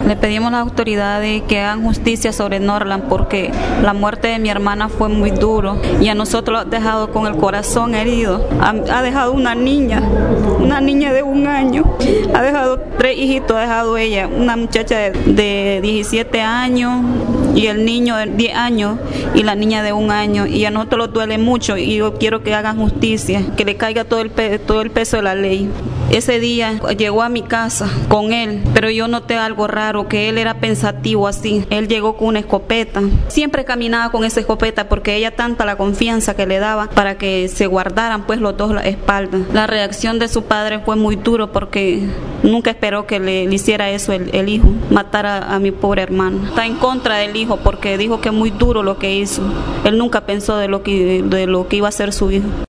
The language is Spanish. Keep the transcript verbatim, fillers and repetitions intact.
Le pedimos a las autoridades que hagan justicia sobre Norland porque la muerte de mi hermana fue muy duro y a nosotros lo ha dejado con el corazón herido. Ha, ha dejado una niña, una niña de un año, ha dejado tres hijitos, ha dejado ella, una muchacha de, de diecisiete años y el niño de diez años y la niña de un año, y a nosotros nos duele mucho y yo quiero que hagan justicia, que le caiga todo el, pe todo el peso de la ley. Ese día llegó a mi casa con él, pero yo noté algo raro, que él era pensativo así. Él llegó con una escopeta. Siempre caminaba con esa escopeta porque ella tanta la confianza que le daba para que se guardaran pues los dos la espalda. La reacción de su padre fue muy duro porque nunca esperó que le, le hiciera eso el, el hijo, matar a, a mi pobre hermano. Está en contra del hijo porque dijo que es muy duro lo que hizo. Él nunca pensó de lo que, de lo que iba a hacer su hijo.